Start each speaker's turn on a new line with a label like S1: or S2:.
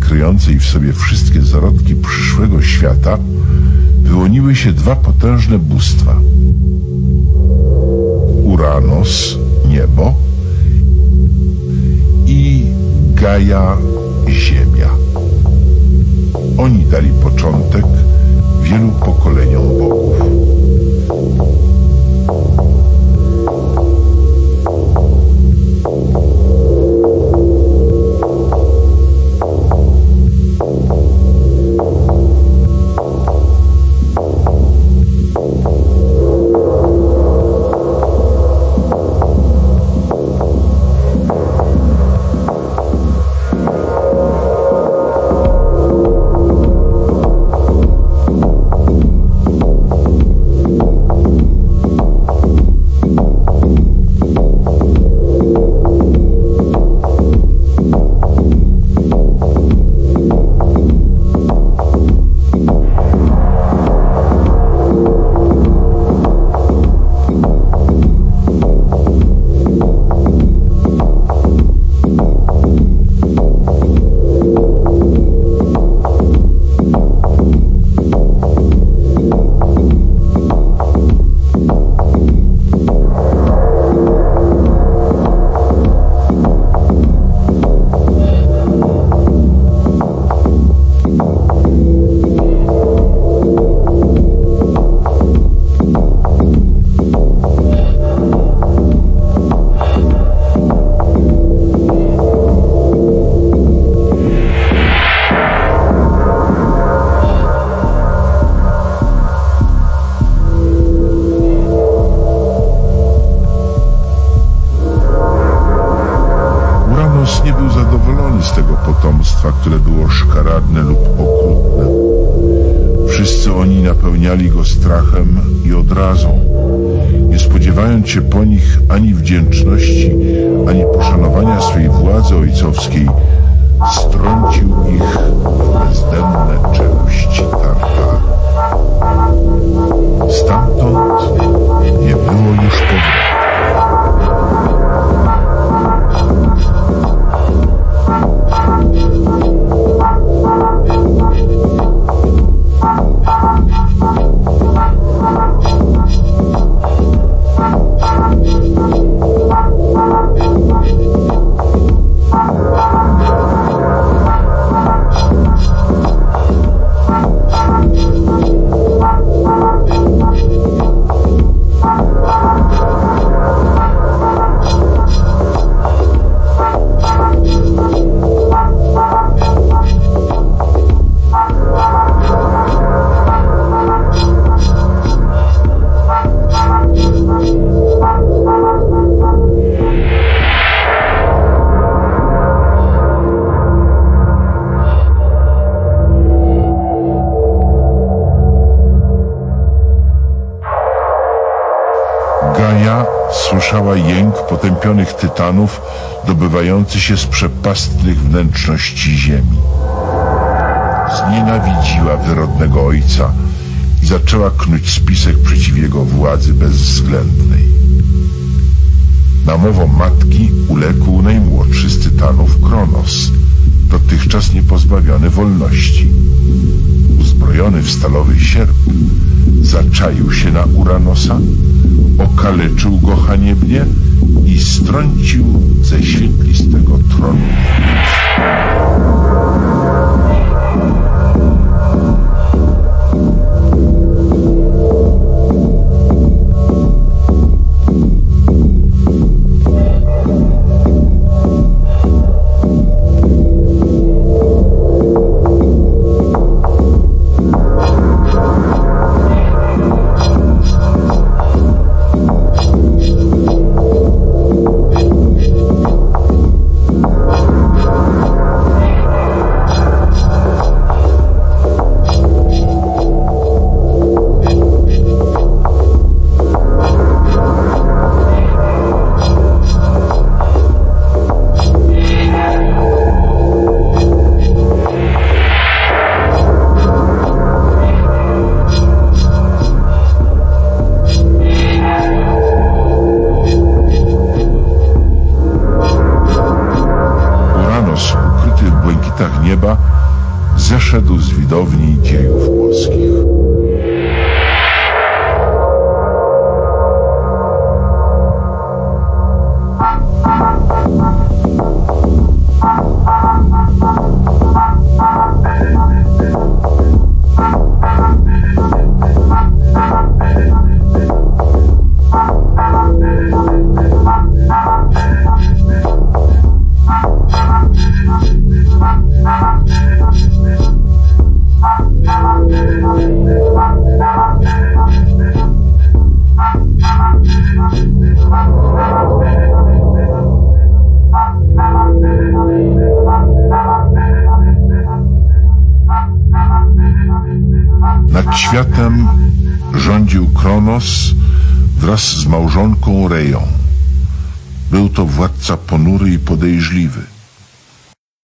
S1: kryjącej w sobie wszystkie zarodki przyszłego świata, wyłoniły się dwa potężne bóstwa. Uranos, niebo, i Gaia, ziemia. Oni dali początek wielu pokoleniom bogów. Nie był zadowolony z tego potomstwa, które było szkaradne lub okrutne. Wszyscy oni napełniali go strachem i odrazą, nie spodziewając się po nich ani wdzięczności, ani poszanowania swej władzy ojcowskiej, strącił ich w bezdenne czeluści Tartaru. Stamtąd nie było już powrotu. Gaia słyszała jęk potępionych tytanów dobywający się z przepastnych wnętrzności ziemi. Znienawidziła wyrodnego ojca i zaczęła knuć spisek przeciw jego władzy bezwzględnej. Namową matki uległ najmłodszy z tytanów, Kronos, dotychczas niepozbawiony wolności. Uzbrojony w stalowy sierp, zaczaił się na Uranosa, okaleczył go haniebnie i strącił ze świetlistego tronu. orędowni dziejów włoskich. Nad światem rządził Kronos wraz z małżonką Reją. Był to władca ponury i podejrzliwy.